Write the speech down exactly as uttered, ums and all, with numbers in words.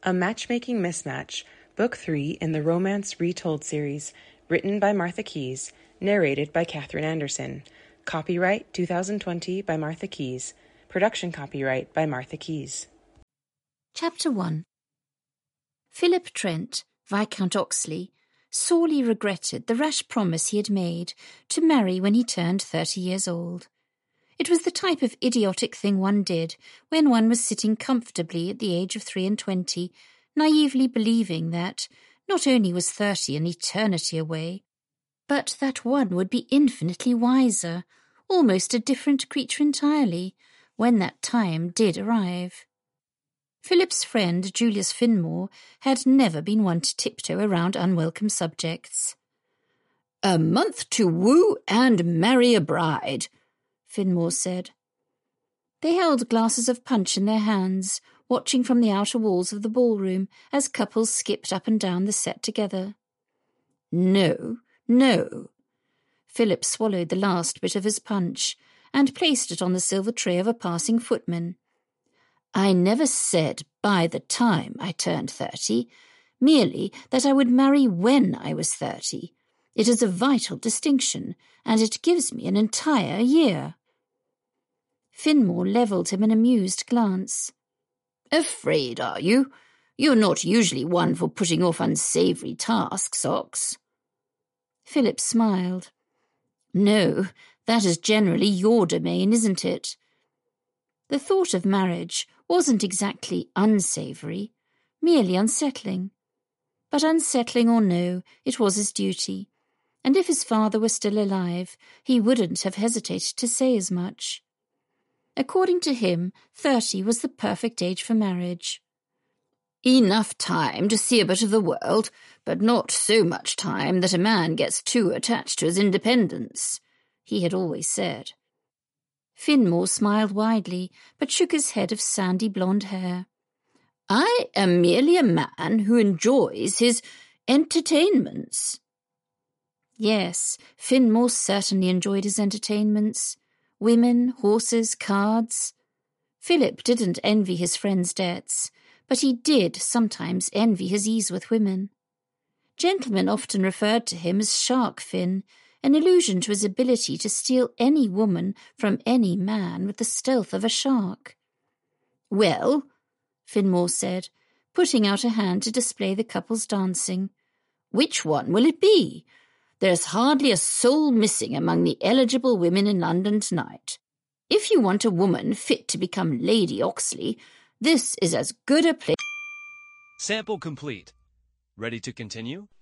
A Matchmaking Mismatch, Book three in the Romance Retold series, written by Martha Keyes, narrated by Katherine Anderson. Copyright twenty twenty by Martha Keyes. Production copyright by Martha Keyes. Chapter one. Philip Trent, Viscount Oxley, sorely regretted the rash promise he had made to marry when he turned thirty years old. It was the type of idiotic thing one did when one was sitting comfortably at the age of three and twenty, naively believing that not only was thirty an eternity away, but that one would be infinitely wiser, almost a different creature entirely, when that time did arrive. Philip's friend, Julius Finmore, had never been one to tiptoe around unwelcome subjects. "A month to woo and marry a bride," Finmore said. They held glasses of punch in their hands, watching from the outer walls of the ballroom as couples skipped up and down the set together. No, no. Philip swallowed the last bit of his punch and placed it on the silver tray of a passing footman. I never said by the time I turned thirty, merely that I would marry when I was thirty. It is a vital distinction, and it gives me an entire year. Finmore levelled him an amused glance. Afraid, are you? You're not usually one for putting off unsavoury tasks, Ox. Philip smiled. No, that is generally your domain, isn't it? The thought of marriage wasn't exactly unsavoury, merely unsettling. But unsettling or no, it was his duty, and if his father were still alive, he wouldn't have hesitated to say as much. According to him, thirty was the perfect age for marriage. Enough time to see a bit of the world, but not so much time that a man gets too attached to his independence, he had always said. Finmore smiled widely, but shook his head of sandy blonde hair. I am merely a man who enjoys his entertainments. Yes, Finmore certainly enjoyed his entertainments. Women, horses, cards. Philip didn't envy his friend's debts, but he did sometimes envy his ease with women. Gentlemen often referred to him as Shark Fin, an allusion to his ability to steal any woman from any man with the stealth of a shark. Well, Finmore said, putting out a hand to display the couples dancing, which one will it be? There's hardly a soul missing among the eligible women in London tonight. If you want a woman fit to become Lady Oxley, this is as good a place. Sample complete. Ready to continue?